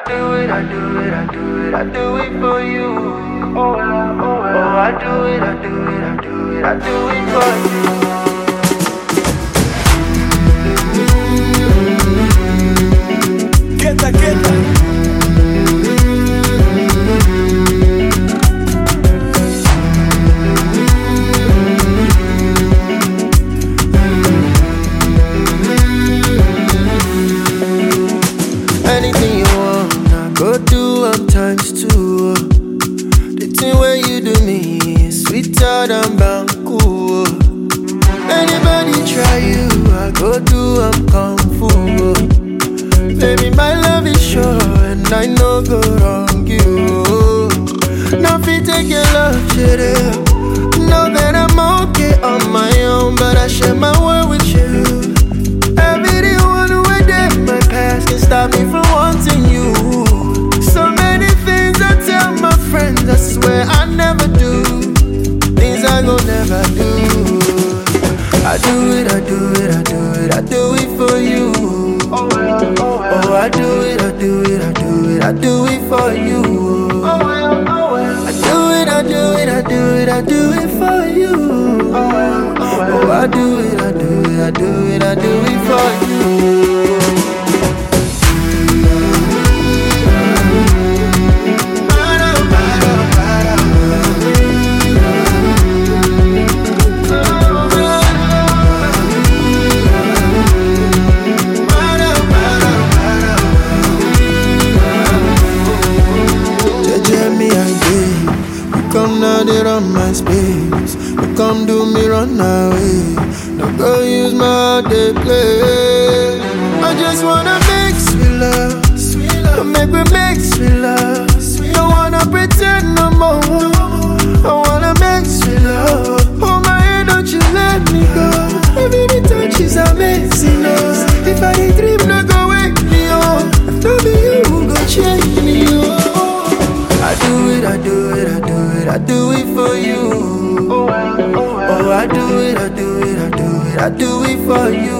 do it, I do it, I do it, I do it for you. Oh, I do it, I do it, I do it, I do it for you. Anything you want, I go do times two. The thing where you do me is sweeter than Banku. Anybody try you, I go do kung fu. Baby, my love is sure and I know go wrong you. Nothing take your love, shit up. Know that I'm okay on my own, but I share my world with you. Everyone who did my past can stop me from wanting you. So many things I tell my friends, I swear I never do. Things I gon' never do. I do it, I do it, I do it, I do it for you. Oh, I do it, I do it, I do it, I do it for you. I do it, I do it, I do it, I do it for you. Oh, I do it, I do it, I do it, I do it for you. Come now, they run my space. You come do me run away. No go use my heart, they play. I just wanna mix with love, sweet love. Make me mix with love. Don't wanna pretend no more. I wanna mix with love. Hold my hand, don't you let me go. Every touch is amazing, oh. If I did dream, no go wake me up. If don't be you, who go change me, oh. I do it, I do it, I do it, I do it for you. Oh, I do it, I do it, I do it, I do it for you.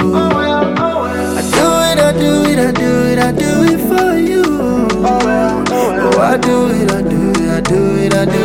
I do it, I do it, I do it, I do it for you. Oh, I do it, I do it, I do it, I do it.